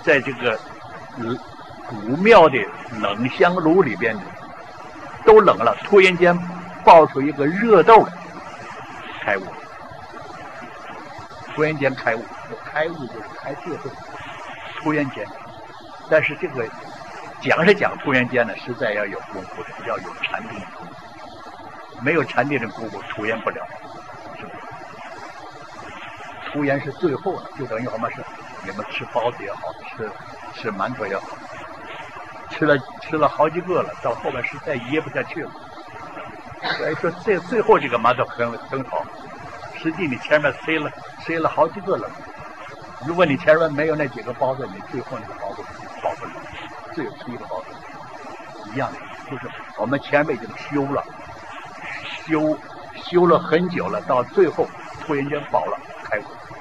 在这个古庙的冷香炉里边都冷了，突然间爆出一个热豆来，开悟。突然间开悟，开悟就是开智慧，突然间。但是这个讲是讲突然间呢，实在要有功夫的，要有禅定的功夫。没有禅定的功夫，突然不了，是不是？突然是最后了，就等于什么是你们吃包子也好，吃馒头也好，吃了好几个了，到后面实在噎不下去了。所以说最后这个馒头很好，实际你前面塞了好几个了。如果你前面没有那几个包子，你最后那个包子包不了，最后是一个包子一样的，就是我们前面已经修了。修了很久了，到最后突然间饱了，开悟。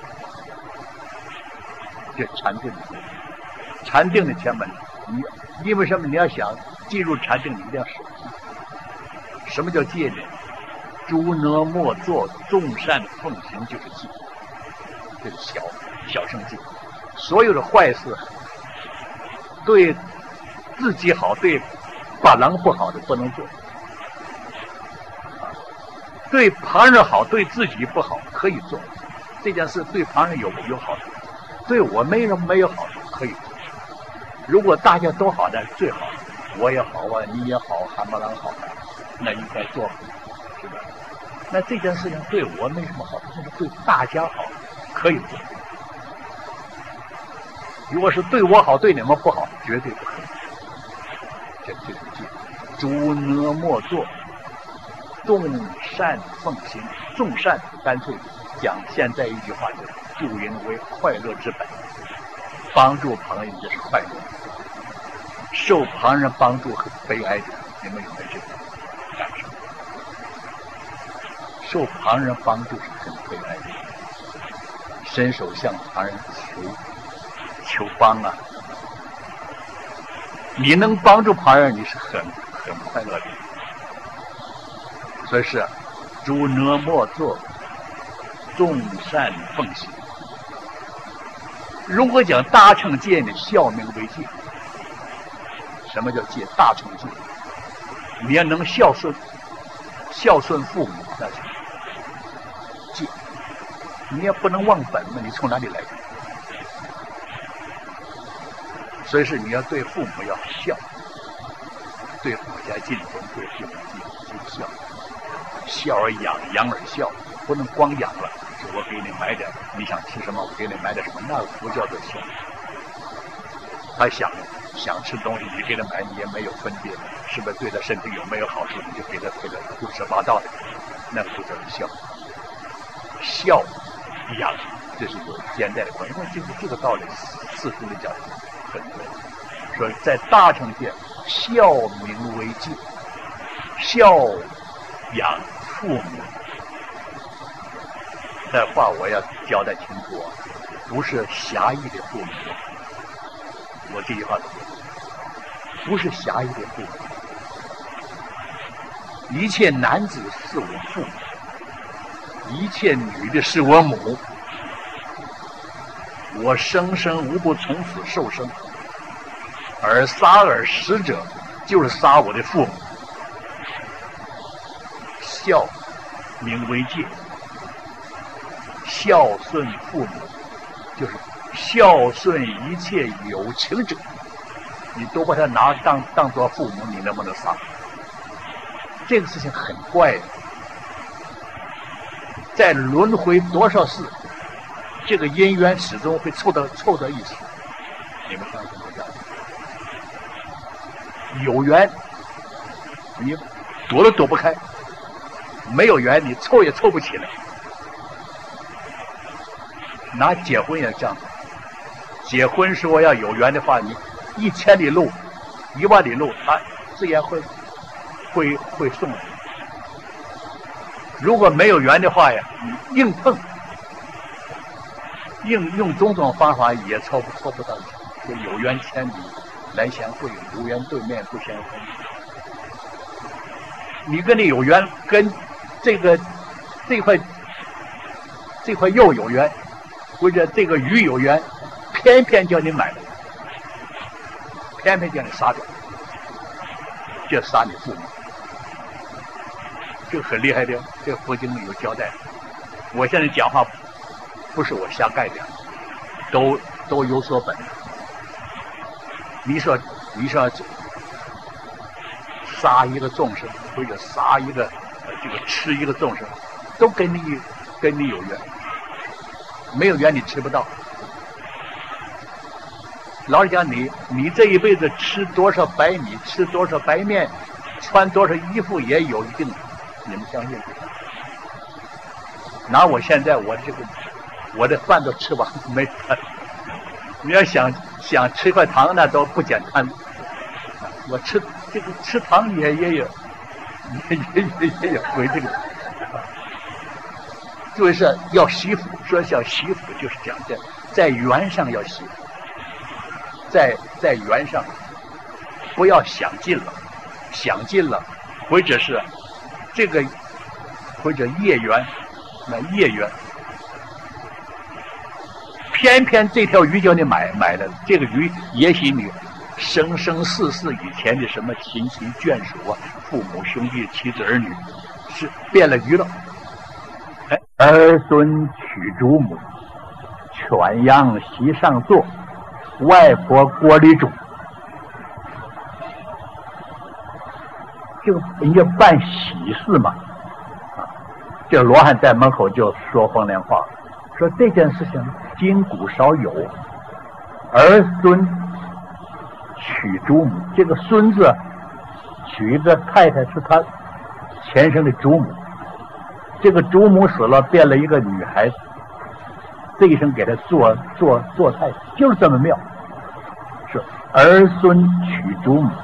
这禅定的，禅定的前门，因为什么？你要想进入禅定，你一定要守戒。什么叫戒呢？诸恶莫作，众善奉行，就是戒。这是小圣戒。所有的坏事，对自己好，对别人不好的不能做。对旁人好，对自己不好可以做。这件事对旁人有好处，对我没有好处可以做。如果大家都好，那是最好。我也好啊，你也好，韩巴郎好，那应该做，是吧？那这件事情对我没什么好处，但是对大家好可以做。如果是对我好，对你们不好，绝对不可以。这就是戒。诸恶莫作，众善奉行。众善干脆讲现在一句话，就是助人为快乐之本，帮助旁人就是快乐，受旁人帮助很悲哀的。你们有没有这种感受？受旁人帮助是很悲哀的，伸手向旁人求帮啊！你能帮助旁人，你是很快乐的。所以是诸恶莫作，众善奉行。如果讲大乘戒呢，孝名为戒。什么叫戒？大乘戒，你要能孝顺父母，那是戒。你也不能忘本嘛，你从哪里来的？所以是你要对父母要孝，对国家尽忠，对父母尽孝。孝而养，养而孝，不能光养了。说我给你买点，你想吃什么，我给你买点什么，那不叫做孝。他想吃东西，你给他买，你也没有分别，是不是对他身体有没有好处，你就给他胡说八道的，那不叫做孝。孝养，这是有现代的关系。因为这个道理，四书里讲很多，说在大乘界，孝名为戒，孝养父母。这话我要交代清楚啊，不是狭义的父母。我这句话不是狭义的父母。一切男子是我父母，一切女的是我母。我生生无不从此受生，而杀而食者，就是杀我的父母。孝名为戒，孝顺父母就是孝顺一切有情者，你都把他当作父母，你能不能杀？这个事情很怪的，在轮回多少世，这个因缘始终会凑到一起。你们相信不相信？有缘你躲都躲不开，没有缘你凑也凑不起来。拿结婚也这样，结婚如果要有缘的话，你1000里路10000里路，他自然会送你。如果没有缘的话呀，你硬碰，用种种方法也凑不到一起。就有缘千里来相会，无缘对面不相逢。你跟你有缘，跟这块肉有缘，或者这个鱼有缘，偏偏叫你买了， 偏偏将你杀掉，就杀你父母，这个很厉害的，这个佛经里有交代。我现在讲话不是我瞎盖的，都有所本。你说杀一个众生，或者杀一个这个吃一个众生，都跟你有缘，没有缘你吃不到。老实讲，你这一辈子吃多少白米，吃多少白面，穿多少衣服也有一定，你们相信？拿我现在我的饭都吃完没饭，你要想吃块糖那都不简单。我吃糖也有回这个。所以说要惜福，说要惜福就是讲在缘上要惜福，在缘上不要想尽了，或者是这个或者业缘，那业缘。偏偏这条鱼叫你买了，这个鱼也许你生世以前的什么亲戚眷属啊、父母兄弟妻子儿女，是变了鱼了。儿孙娶主母，犬羊席上坐，外婆锅里煮。就人家办喜事嘛，这罗汉在门口就说风凉话，说这件事情今古少有，儿孙娶主母，这个孙子娶一个太太是他前生的主母，这个主母死了变了一个女孩子，这一生给他做太太，就是这么妙。是儿孙娶主母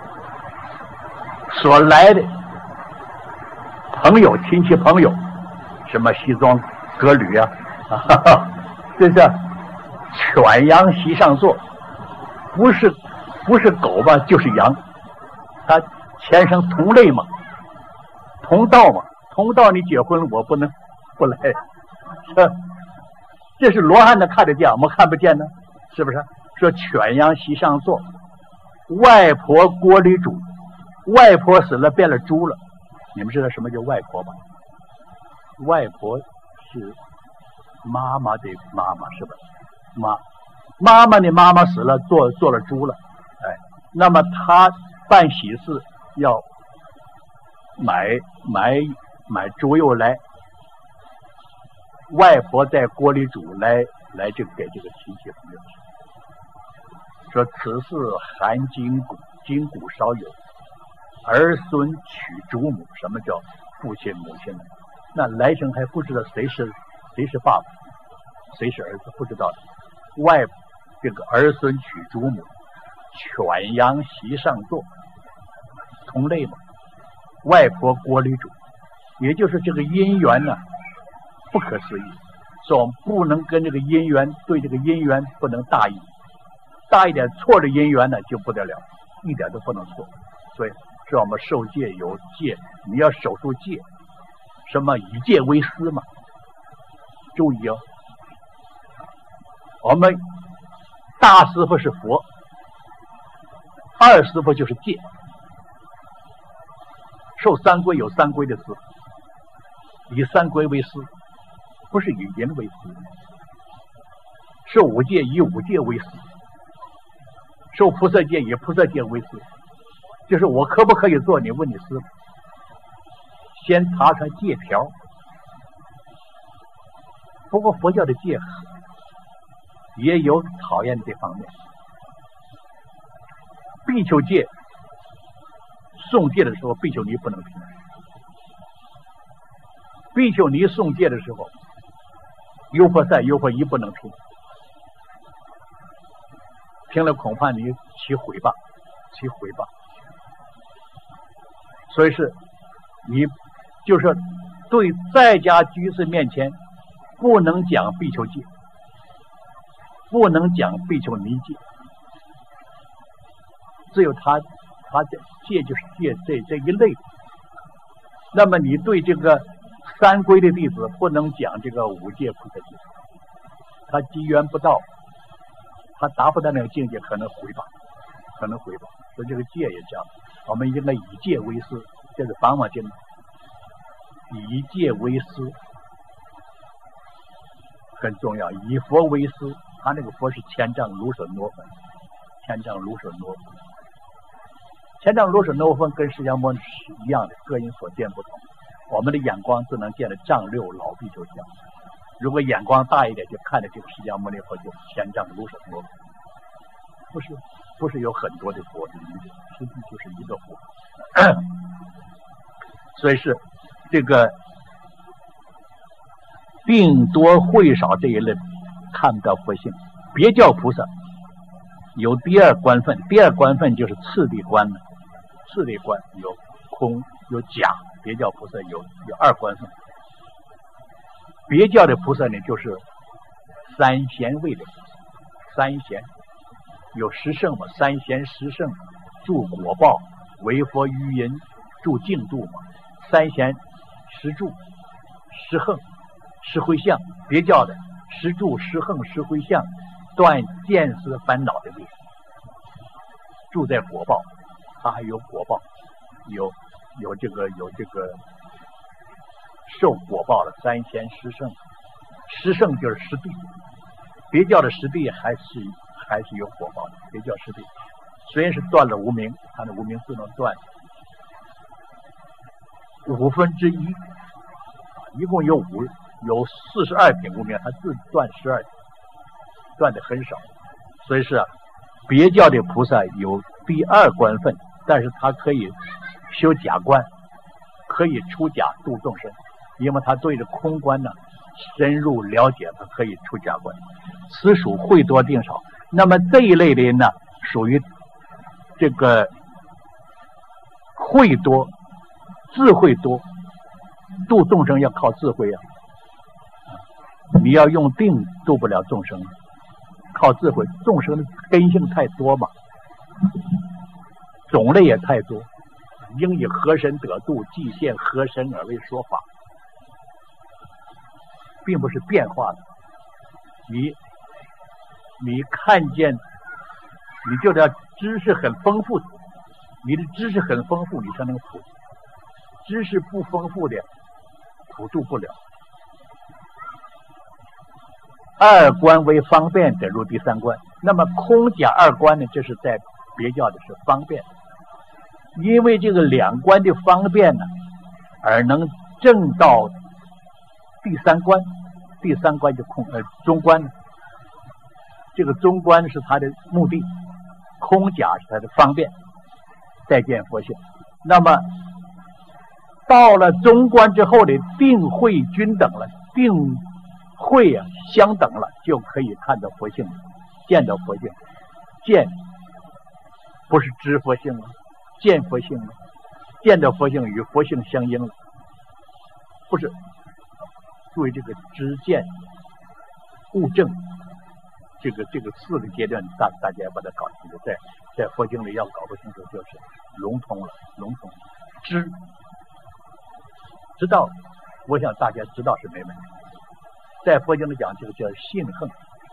所来的朋友亲戚朋友，什么西装革履啊，这叫犬羊席上坐，不是狗吧就是羊，他前生同类嘛，同道嘛，同道你结婚我不能不来，这是罗汉能看得见，我们看不见呢，是不是？说犬羊席上坐，外婆锅里煮，外婆死了变了猪了，你们知道什么叫外婆吧？外婆是妈妈的妈妈，是吧？妈妈的妈妈死了，做了猪了，哎，那么他办喜事要买猪肉来，外婆在锅里煮来就给这个亲戚朋友吃。说此事含今古少有，儿孙娶主母，什么叫父亲母亲呢？那来生还不知道谁是爸爸，谁是儿子，不知道的。这个儿孙娶主母，犬羊席上坐，同类嘛。外婆锅里煮，也就是这个姻缘呢，不可思议。说我们不能跟这个姻缘，对这个姻缘不能大意，大一点错的姻缘呢就不得了，一点都不能错。所以说我们受戒有戒，你要守住戒，什么以戒为师嘛。注意哦，我们大师傅是佛，二师傅就是戒。受三规有三规的师，以三规为师，不是以人为师。受五戒以五戒为师，受菩萨戒以菩萨戒为师。就是我可不可以做？你问你师傅，先查查戒条。不过佛教的戒也有讨厌这方面。比丘戒诵戒的时候，比丘尼不能听。比丘尼诵戒的时候，优婆塞、优婆夷不能听，听了恐怕你起毁谤。所以是你就是对在家居士面前不能讲比丘戒，不能讲比丘尼戒，只有他戒就是戒这一类。那么你对这个三规的弟子不能讲这个五戒菩萨戒，他机缘不到，他达不到那个境界，可能毁谤。 可能回报。所以这个戒也这样，我们应该以戒为师，这是《法华经》，以戒为师很重要，以佛为师。他那个佛是千丈卢舍罗分，千丈卢舍罗分，千丈卢舍罗分跟释迦牟尼是一样的，各因所见不同。我们的眼光只能见得丈六老毕就像，如果眼光大一点，就看着这个释迦牟尼佛就千丈卢舍罗分，不是有很多的佛，实际就是一个佛。所以是这个病多慧少这一类看不到佛性。别教菩萨有第二官分，第二官分就是次第观了。次第观有空有假，别教菩萨有二官分。别教的菩萨呢，就是三贤位的菩萨，三贤有十圣嘛，三贤十圣助果报，为佛于因助净土嘛，三贤十助十横十回向，别教的十助十横十回向，断见思烦恼的位，住在果报，他还有果报，有这个受果报的三贤十圣，十圣就是十地，别教的十地还是有果报的，别教十地虽然是断了无明，他的无明只能断1/5，一共有42品无明，他只断12品，断的很少。所以是别教的菩萨有第二官分，但是他可以修假观，可以出假度众生，因为他对着空观呢深入了解，他可以出假观。此属慧多定少。那么这一类的人呢，属于这个慧多，智慧多，度众生要靠智慧啊。你要用定度不了众生，靠智慧。众生的根性太多嘛，种类也太多，应以何身得度，即现何身而为说法，并不是变化的。你看见，你就要知识很丰富，你的知识很丰富，你才能普。知识不丰富的，普度不了。二观为方便得入第三观。那么空假二观呢，这是在别教的是方便，因为这个两观的方便呢，而能证到第三观。第三观就中观呢，这个中观是它的目的，空假是它的方便，再见佛性。那么到了中观之后的定慧均等了，定慧相等了，就可以看到佛性，见到佛性。见不是知佛性了，见佛性了，见到佛性与佛性相应了，不是。注意这个知见悟证，这个4个阶段，大家把它搞清楚。在佛经里要搞不清楚，就是笼统了。知道，我想大家知道是没问题。在佛经里讲，这个叫信横，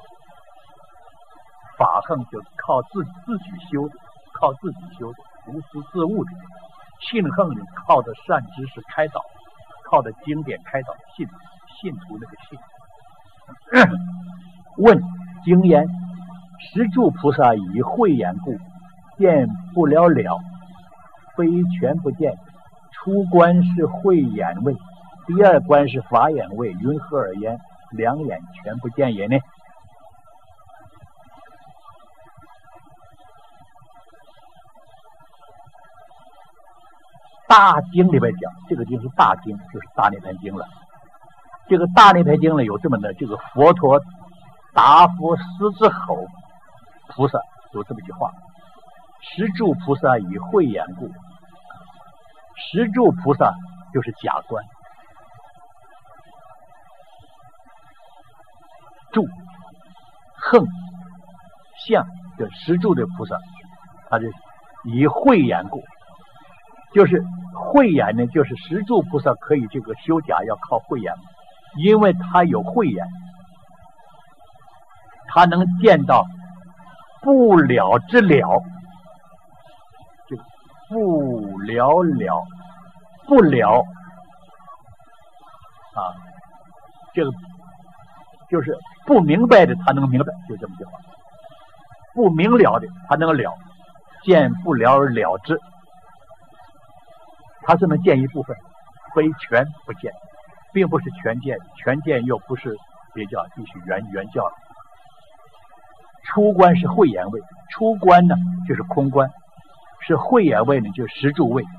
法横就靠自己修的，无私自悟的。信横呢，靠的善知识开导，靠的经典开导，信徒那个信。问经言：十住菩萨以慧眼故，见不了，非全不见。初观是慧眼位，第二观是法眼位，云何而言两眼全不见也呢？大经里边讲，这个经是大经，就是大涅盘经了。这个大涅盘经呢，有这么的，这个佛陀答复狮子吼菩萨有这么一句话：十住菩萨以慧眼故。十住菩萨就是假观，住横相就十住的菩萨，他是以慧眼故。就是慧眼呢，就是十住菩萨可以这个修假要靠慧眼，因为他有慧眼，他能见到不了之了， 不了了，不了啊，这个就是不明白的他能明白，就这么句话。不明了的他能了，见不了而了之，他是能见一部分，非全不见，并不是全见，全见又不是别教，必须原教了。出观是慧眼位，出观呢就是空观，是慧眼位呢就是实住位。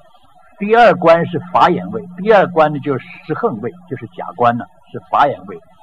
第二观是法眼位，第二观呢就是实横位，就是假观呢是法眼位，